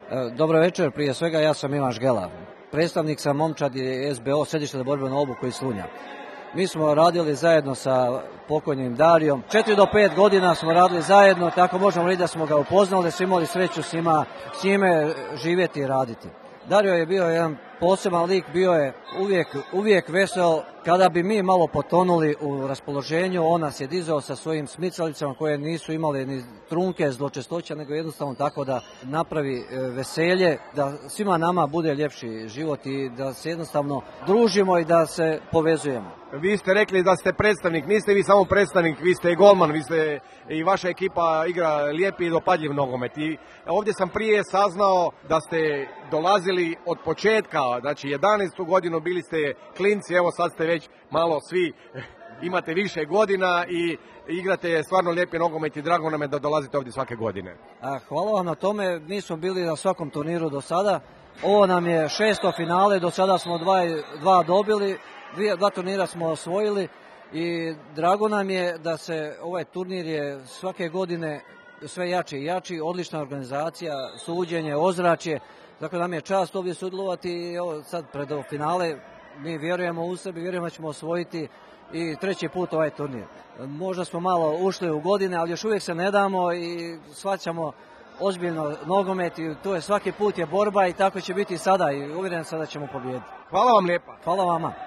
Dobro večer, prije svega ja sam Ivan Žgela. Predstavnik sam momčadi SBO, središte za borbenu obuku iz Slunja. Mi smo radili zajedno sa pokojnim Darijom. 4 do 5 godina smo radili zajedno, tako možemo reći da smo ga upoznali, da smo imali sreću s njime živjeti i raditi. Dario je bio jedan poseban lik, bio je uvijek vesel. Kada bi mi malo potonuli u raspoloženju, on nas je dizao sa svojim smicalicama koje nisu imale ni trunke, zločestoća, nego jednostavno tako da napravi veselje, da svima nama bude ljepši život i da se jednostavno družimo i da se povezujemo. Vi ste rekli da ste predstavnik, niste vi samo predstavnik, vi ste i golman, vi ste i vaša ekipa igra lijepi i dopadljiv nogomet. I ovdje sam prije saznao da ste dolazili od početka, znači 11. godinu bili ste klinci, evo sad ste već malo svi imate više godina i igrate stvarno lijepi nogomet i drago nam je da dolazite ovdje svake godine. Hvala vam na tome, nismo bili na svakom turniru do sada. Ovo nam je 6. finale, do sada smo dva dobili, 2 turnira smo osvojili i drago nam je da se ovaj turnir je svake godine sve jači i jači, odlična organizacija, suđenje, ozračje. Dakle, nam je čast ovdje sudjelovati i evo sad pred finale mi vjerujemo u sebi, vjerujemo da ćemo osvojiti i 3. put ovaj turnir. Možda smo malo ušli u godine, ali još uvijek se ne damo i shvaćamo ozbiljno nogomet i to je svaki put je borba i tako će biti i sada i uvjeren sam da ćemo pobijediti. Hvala vam lijepa. Hvala vama.